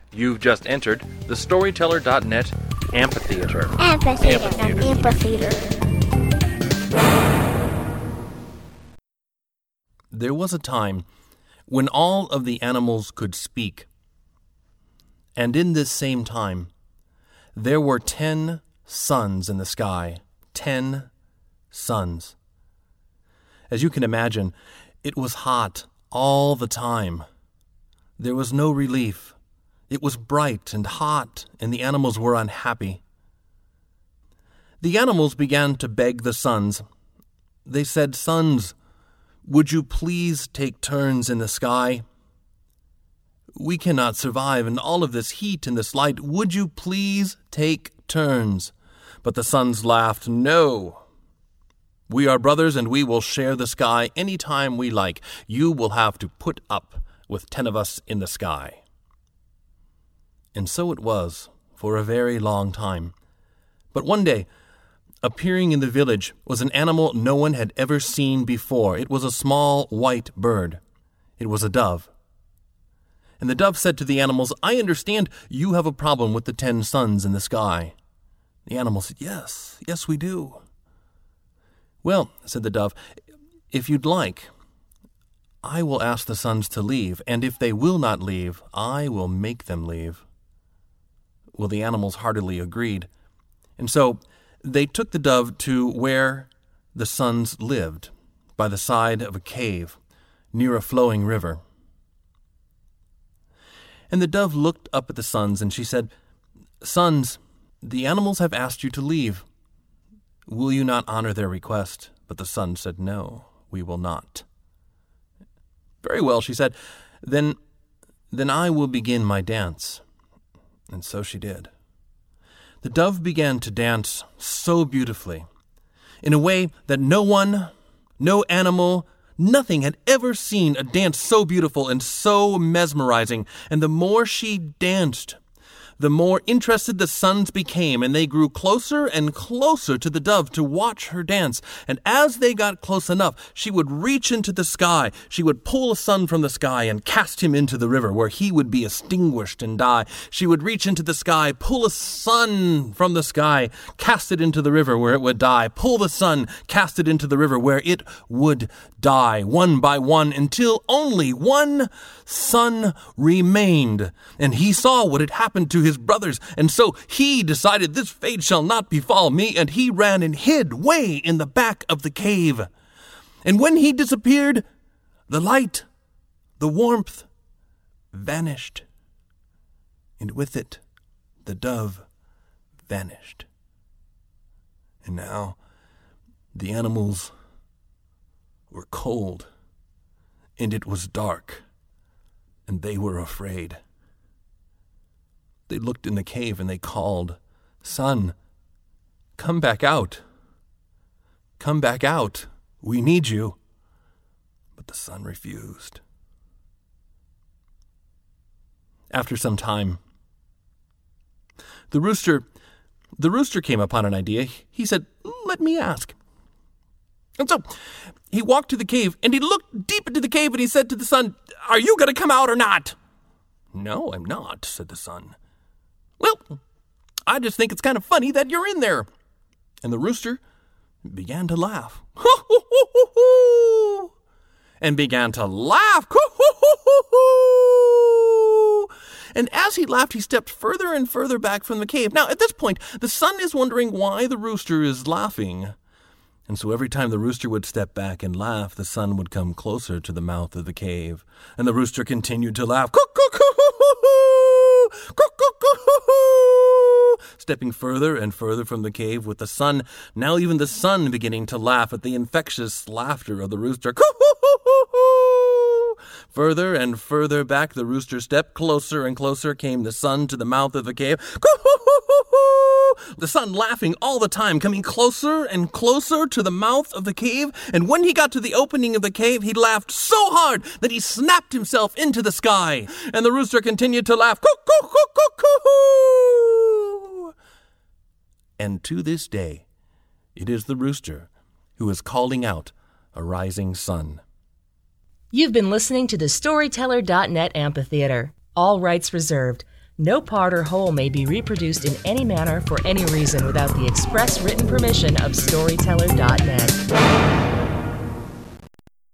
You've just entered the Storyteller.net Amphitheater. Amphitheater. There was a time when all of the animals could speak. And in this same time, there were 10 suns in the sky. 10 suns. As you can imagine, it was hot all the time. There was no relief. It was bright and hot, and the animals were unhappy. The animals began to beg the suns. They said, "Suns, would you please take turns in the sky? We cannot survive in all of this heat and this light. Would you please take turns?" But the suns laughed, "No. We are brothers and we will share the sky any time we like. You will have to put up with 10 of us in the sky." And so it was for a very long time. But one day, appearing in the village was an animal no one had ever seen before. It was a small white bird. It was a dove. And the dove said to the animals, "I understand you have a problem with the 10 suns in the sky." The animals said, Yes, we do." "Well," said the dove, "if you'd like, I will ask the suns to leave, and if they will not leave, I will make them leave." Well, the animals heartily agreed. And so they took the dove to where the suns lived, by the side of a cave, near a flowing river. And the dove looked up at the suns, and she said, "Suns, the animals have asked you to leave. Will you not honor their request?" But the suns said, "No, we will not." "Very well," she said, then I will begin my dance." And so she did. The dove began to dance so beautifully, in a way that no one, no animal, nothing had ever seen a dance so beautiful and so mesmerizing. And the more she danced, the more interested the suns became, and they grew closer and closer to the dove to watch her dance. And as they got close enough, she would reach into the sky. She would pull a sun from the sky and cast him into the river, where he would be extinguished and die. She would reach into the sky, pull a sun from the sky, cast it into the river, where it would die. Pull the sun, cast it into the river, where it would die, one by one, until only one sun remained. And he saw what had happened to his brothers, and so he decided, "This fate shall not befall me," and he ran and hid way in the back of the cave. And when he disappeared, the light, the warmth, vanished, and with it, the dove vanished. And now, the animals were cold, and it was dark, and they were afraid. They looked in the cave and they called, "Sun, come back out. Come back out. We need you." But the sun refused. After some time, the rooster came upon an idea. He said, "Let me ask." And so he walked to the cave, and he looked deep into the cave, and he said to the sun, "Are you going to come out or not?" "No, I'm not," said the sun. "Well, I just think it's kind of funny that you're in there." And the rooster began to laugh. And began to laugh. And as he laughed, he stepped further and further back from the cave. Now, at this point, the sun is wondering why the rooster is laughing. And so every time the rooster would step back and laugh, the sun would come closer to the mouth of the cave. And the rooster continued to laugh. Stepping further and further from the cave with the sun, now even the sun beginning to laugh at the infectious laughter of the rooster. Further and further back the rooster stepped. Closer and closer came the sun to the mouth of the cave. The sun laughing all the time, coming closer and closer to the mouth of the cave. And when he got to the opening of the cave, he laughed so hard that he snapped himself into the sky. And the rooster continued to laugh. And to this day, it is the rooster who is calling out a rising sun. You've been listening to the Storyteller.net Amphitheater. All rights reserved. No part or whole may be reproduced in any manner for any reason without the express written permission of Storyteller.net.